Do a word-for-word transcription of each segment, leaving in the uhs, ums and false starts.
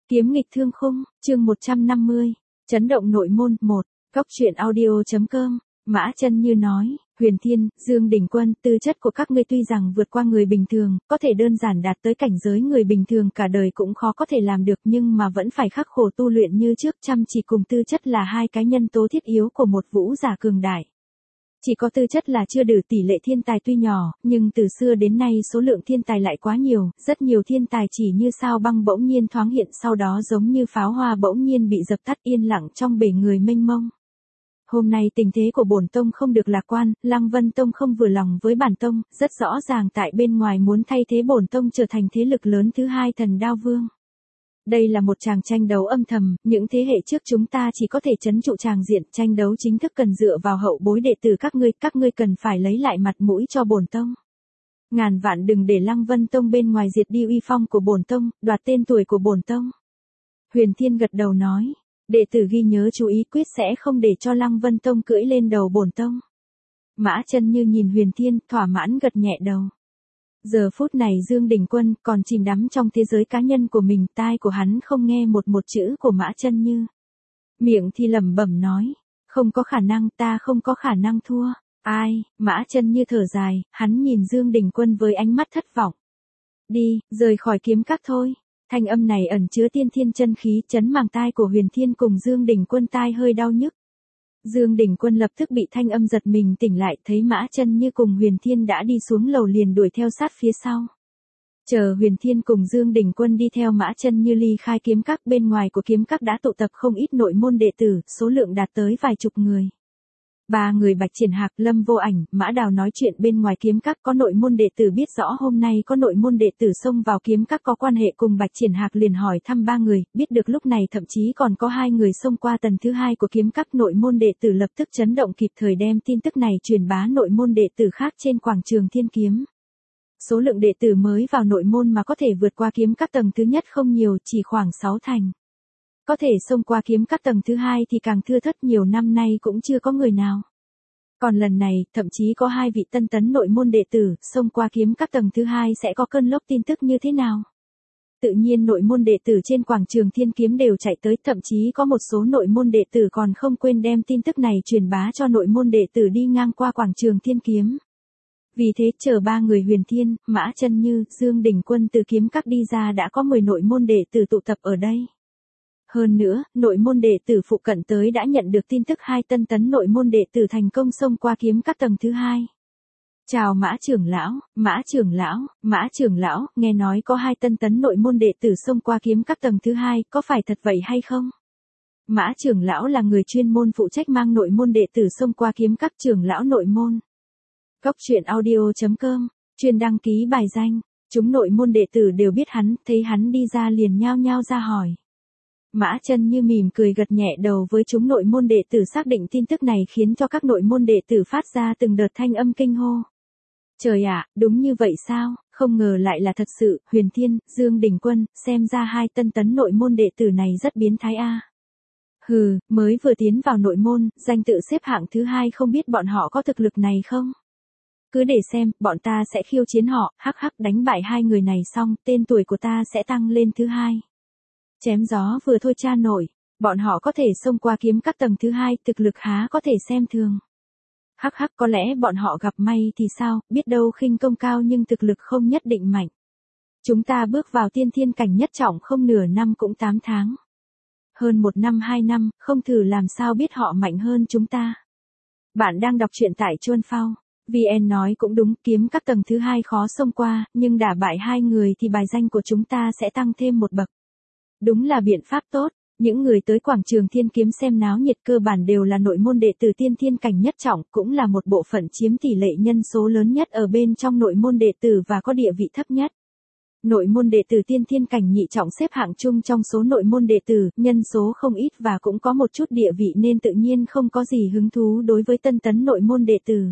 Kiếm nghịch thương khung, chương một trăm năm mươi, chấn động nội môn, một, góc truyện audio.com, Mã Chân Như nói, Huyền Thiên, Dương Đình Quân, tư chất của các ngươi tuy rằng vượt qua người bình thường, có thể đơn giản đạt tới cảnh giới người bình thường cả đời cũng khó có thể làm được nhưng mà vẫn phải khắc khổ tu luyện như trước, chăm chỉ cùng tư chất là hai cái nhân tố thiết yếu của một vũ giả cường đại. Chỉ có tư chất là chưa đủ, tỷ lệ thiên tài tuy nhỏ, nhưng từ xưa đến nay số lượng thiên tài lại quá nhiều, rất nhiều thiên tài chỉ như sao băng bỗng nhiên thoáng hiện sau đó giống như pháo hoa bỗng nhiên bị dập tắt yên lặng trong bể người mênh mông. Hôm nay tình thế của bổn tông không được lạc quan, Lăng Vân Tông không vừa lòng với bản tông, rất rõ ràng tại bên ngoài muốn thay thế bổn tông trở thành thế lực lớn thứ hai Thần Đao Vương. Đây là một tràng tranh đấu âm thầm, những thế hệ trước chúng ta chỉ có thể trấn trụ tràng diện, tranh đấu chính thức cần dựa vào hậu bối đệ tử các ngươi, các ngươi cần phải lấy lại mặt mũi cho bổn tông. Ngàn vạn đừng để Lăng Vân Tông bên ngoài diệt đi uy phong của bổn tông, đoạt tên tuổi của bổn tông. Huyền Thiên gật đầu nói, đệ tử ghi nhớ chú ý, quyết sẽ không để cho Lăng Vân Tông cưỡi lên đầu bổn tông. Mã Chân Như nhìn Huyền Thiên, thỏa mãn gật nhẹ đầu. Giờ phút này Dương Đình Quân còn chìm đắm trong thế giới cá nhân của mình, tai của hắn không nghe một một chữ của Mã Chân Như. Miệng thì lẩm bẩm nói, không có khả năng, ta không có khả năng thua. Ai? Mã Chân Như thở dài, hắn nhìn Dương Đình Quân với ánh mắt thất vọng. Đi, rời khỏi kiếm các thôi. Thanh âm này ẩn chứa tiên thiên chân khí, chấn màng tai của Huyền Thiên cùng Dương Đình Quân, tai hơi đau nhức. Dương Đình Quân lập tức bị thanh âm giật mình tỉnh lại, thấy Mã Chân Như cùng Huyền Thiên đã đi xuống lầu liền đuổi theo sát phía sau. Chờ Huyền Thiên cùng Dương Đình Quân đi theo Mã Chân Như ly khai kiếm các, bên ngoài của kiếm các đã tụ tập không ít nội môn đệ tử, số lượng đạt tới vài chục người. Ba người Bạch Triển Hạc, Lâm Vô Ảnh, Mã Đào nói chuyện bên ngoài kiếm các, có nội môn đệ tử biết rõ hôm nay có nội môn đệ tử xông vào kiếm các có quan hệ cùng Bạch Triển Hạc liền hỏi thăm ba người, biết được lúc này thậm chí còn có hai người xông qua tầng thứ hai của kiếm các, nội môn đệ tử lập tức chấn động kịp thời đem tin tức này truyền bá nội môn đệ tử khác trên quảng trường Thiên Kiếm. Số lượng đệ tử mới vào nội môn mà có thể vượt qua kiếm các tầng thứ nhất không nhiều, chỉ khoảng sáu thành. Có thể xông qua kiếm các tầng thứ hai thì càng thưa thớt, nhiều năm nay cũng chưa có người nào. Còn lần này, thậm chí có hai vị tân tấn nội môn đệ tử, xông qua kiếm các tầng thứ hai sẽ có cơn lốc tin tức như thế nào? Tự nhiên nội môn đệ tử trên quảng trường Thiên Kiếm đều chạy tới, thậm chí có một số nội môn đệ tử còn không quên đem tin tức này truyền bá cho nội môn đệ tử đi ngang qua quảng trường Thiên Kiếm. Vì thế, chờ ba người Huyền Thiên, Mã Chân Như, Dương Đình Quân từ kiếm các đi ra đã có mười nội môn đệ tử tụ tập ở đây. Hơn nữa, nội môn đệ tử phụ cận tới đã nhận được tin tức hai tân tấn nội môn đệ tử thành công xông qua kiếm các tầng thứ hai. Chào Mã trưởng lão, Mã trưởng lão, Mã trưởng lão, nghe nói có hai tân tấn nội môn đệ tử xông qua kiếm các tầng thứ hai, có phải thật vậy hay không? Mã trưởng lão là người chuyên môn phụ trách mang nội môn đệ tử xông qua kiếm các, trưởng lão nội môn. Góc truyện audio.com, chuyên đăng ký bài danh, chúng nội môn đệ tử đều biết hắn, thấy hắn đi ra liền nhao nhao ra hỏi. Mã Chân Như mỉm cười gật nhẹ đầu với chúng nội môn đệ tử, xác định tin tức này khiến cho các nội môn đệ tử phát ra từng đợt thanh âm kinh hô. Trời ạ, đúng như vậy sao, không ngờ lại là thật sự, Huyền Thiên, Dương Đình Quân, xem ra hai tân tấn nội môn đệ tử này rất biến thái a. À. Hừ, mới vừa tiến vào nội môn, danh tự xếp hạng thứ hai không biết bọn họ có thực lực này không? Cứ để xem, bọn ta sẽ khiêu chiến họ, hắc hắc, đánh bại hai người này xong, tên tuổi của ta sẽ tăng lên thứ hai. Chém gió vừa thôi cha nổi, bọn họ có thể xông qua kiếm các tầng thứ hai, thực lực há có thể xem thường. Hắc hắc, có lẽ bọn họ gặp may thì sao, biết đâu khinh công cao nhưng thực lực không nhất định mạnh. Chúng ta bước vào tiên thiên cảnh nhất trọng không nửa năm cũng tám tháng. Hơn một năm hai năm, không thử làm sao biết họ mạnh hơn chúng ta. Bạn đang đọc truyện tại Chuan Phao. vê en nói cũng đúng, kiếm các tầng thứ hai khó xông qua, nhưng đả bại hai người thì bài danh của chúng ta sẽ tăng thêm một bậc. Đúng là biện pháp tốt, những người tới quảng trường Thiên Kiếm xem náo nhiệt cơ bản đều là nội môn đệ tử tiên thiên cảnh nhất trọng, cũng là một bộ phận chiếm tỷ lệ nhân số lớn nhất ở bên trong nội môn đệ tử và có địa vị thấp nhất. Nội môn đệ tử tiên thiên cảnh nhị trọng xếp hạng chung trong số nội môn đệ tử, nhân số không ít và cũng có một chút địa vị nên tự nhiên không có gì hứng thú đối với tân tấn nội môn đệ tử.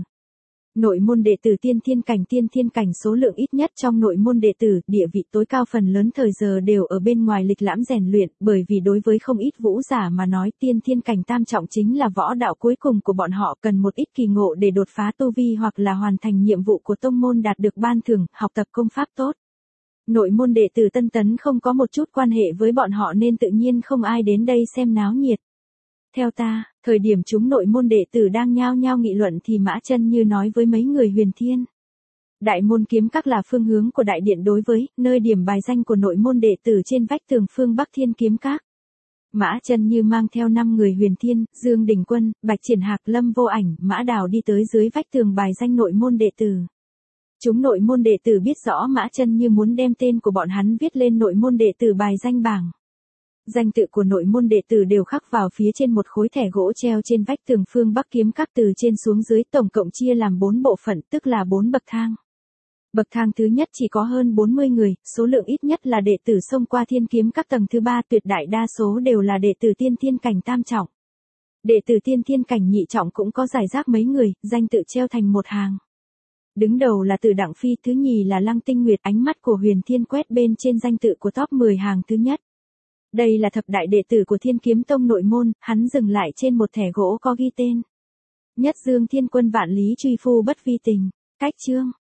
Nội môn đệ tử tiên thiên cảnh tiên thiên cảnh số lượng ít nhất trong nội môn đệ tử, địa vị tối cao phần lớn thời giờ đều ở bên ngoài lịch lãm rèn luyện, bởi vì đối với không ít vũ giả mà nói tiên thiên cảnh tam trọng chính là võ đạo cuối cùng của bọn họ, cần một ít kỳ ngộ để đột phá tu vi hoặc là hoàn thành nhiệm vụ của tông môn đạt được ban thưởng, học tập công pháp tốt. Nội môn đệ tử Tân Tấn không có một chút quan hệ với bọn họ nên tự nhiên không ai đến đây xem náo nhiệt. Theo ta, thời điểm chúng nội môn đệ tử đang nhao nhao nghị luận thì Mã Chân Như nói với mấy người Huyền Thiên. Đại môn kiếm các là phương hướng của đại điện đối với, nơi điểm bài danh của nội môn đệ tử trên vách tường phương Bắc Thiên kiếm các. Mã Chân Như mang theo năm người Huyền Thiên, Dương Đình Quân, Bạch Triển Hạc, Lâm Vô Ảnh, Mã Đào đi tới dưới vách tường bài danh nội môn đệ tử. Chúng nội môn đệ tử biết rõ Mã Chân Như muốn đem tên của bọn hắn viết lên nội môn đệ tử bài danh bảng. Danh tự của nội môn đệ tử đều khắc vào phía trên một khối thẻ gỗ treo trên vách tường phương Bắc kiếm các từ trên xuống dưới tổng cộng chia làm bốn bộ phận tức là bốn bậc thang. Bậc thang thứ nhất chỉ có hơn bốn mươi người, số lượng ít nhất là đệ tử xông qua thiên kiếm các tầng thứ ba tuyệt đại đa số đều là đệ tử tiên thiên cảnh tam trọng. Đệ tử tiên thiên cảnh nhị trọng cũng có giải rác mấy người, danh tự treo thành một hàng. Đứng đầu là Từ Đặng Phi, thứ nhì là Lăng Tinh Nguyệt, ánh mắt của Huyền Thiên quét bên trên danh tự của top mười hàng thứ nhất. Đây là thập đại đệ tử của Thiên Kiếm Tông nội môn, hắn dừng lại trên một thẻ gỗ có ghi tên. Nhất Dương Thiên Quân Vạn Lý Truy Phu Bất Vi Tình, cách chương.